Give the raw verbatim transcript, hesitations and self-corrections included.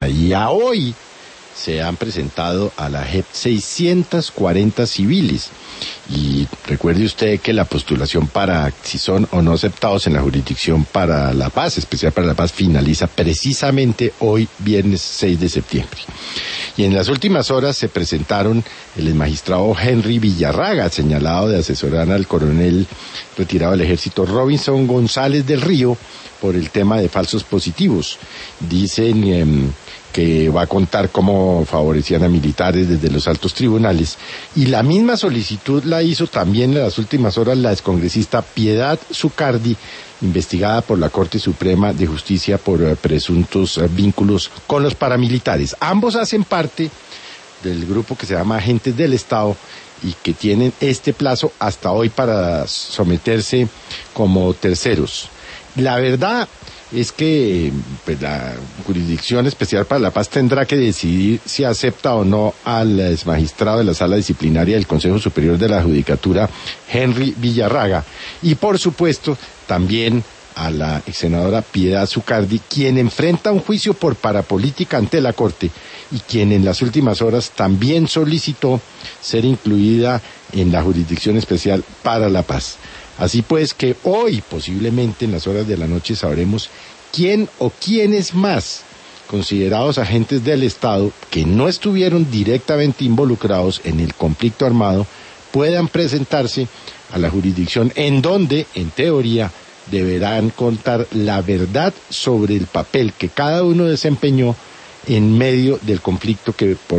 Y a hoy se han presentado a la J E P seiscientos cuarenta civiles. Y recuerde usted que la postulación para si son o no aceptados en la Jurisdicción para la Paz, especial para la Paz, finaliza precisamente hoy, viernes seis de septiembre. Y en las últimas horas se presentaron el magistrado Henry Villarraga, señalado de asesorar al coronel retirado del ejército Robinson González del Río por el tema de falsos positivos. Dicen eh, que va a contar cómo favorecían a militares desde los altos tribunales. Y la misma solicitud la hizo también en las últimas horas la excongresista Piedad Zucardi, investigada por la Corte Suprema de Justicia por uh, presuntos uh, vínculos con los paramilitares. Ambos hacen parte del grupo que se llama Agentes del Estado y que tienen este plazo hasta hoy para someterse como terceros. La verdad es que pues, la Jurisdicción Especial para la Paz tendrá que decidir si acepta o no al exmagistrado de la Sala Disciplinaria del Consejo Superior de la Judicatura, Henry Villarraga, y por supuesto también a la exsenadora Piedad Zucardi, quien enfrenta un juicio por parapolítica ante la Corte y quien en las últimas horas también solicitó ser incluida en la Jurisdicción Especial para la Paz. Así pues que hoy, posiblemente en las horas de la noche, sabremos quién o quiénes más, considerados agentes del Estado, que no estuvieron directamente involucrados en el conflicto armado, puedan presentarse a la jurisdicción en donde, en teoría, deberán contar la verdad sobre el papel que cada uno desempeñó en medio del conflicto que por